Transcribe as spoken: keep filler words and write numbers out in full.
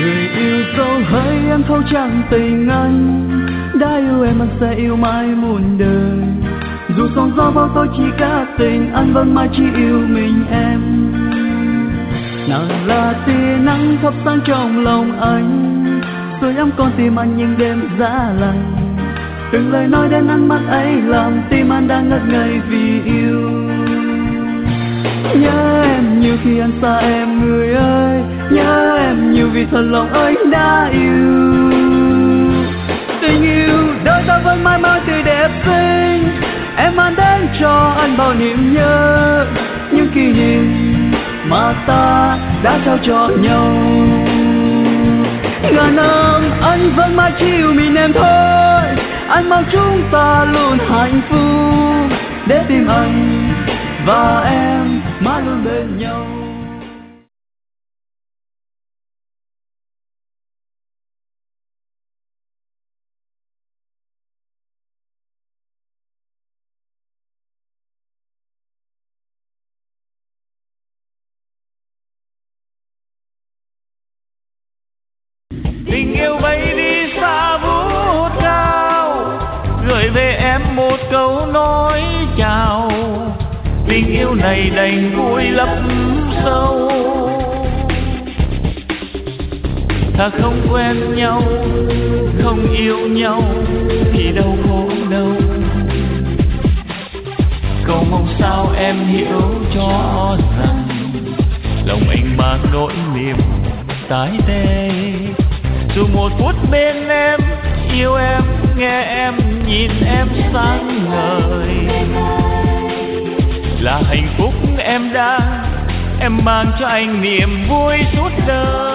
Người yêu dấu hỡi em thấu chẳng tình anh, đã yêu em anh sẽ yêu mãi muôn đời. Dù sóng gió bao tôi chỉ cả tình, anh vẫn mãi chỉ yêu mình em. Nàng là tia nắng thắp sáng trong lòng anh, sưởi ấm con tim anh những đêm giá lạnh. Từng lời nói đến ánh mắt ấy làm tim anh đang ngất ngây vì yêu. Nhớ em nhiều khi anh xa em người ơi, nhớ em nhiều vì thật lòng ấy đã yêu. Tình yêu đôi ta vẫn mãi mãi tươi đẹp xinh, em mang đến cho anh bao niềm nhớ, những kỷ niệm mà ta đã trao cho nhau. Ngàn năm anh vẫn mãi chỉ yêu mình em thôi, anh mong chúng ta luôn hạnh phúc, để tim anh và em mãi luôn bên nhau. Tình yêu bay đi xa vút cao, gửi về em một câu nói chào. Tình yêu này đành vui lấp sâu, ta không quen nhau, không yêu nhau thì đâu khổ đâu. Cầu mong sao em hiểu cho rằng lòng anh mang nỗi niềm tái tê. Dù một phút bên em, yêu em, nghe em, nhìn em sáng ngời, là hạnh phúc em đang, em mang cho anh niềm vui suốt đời.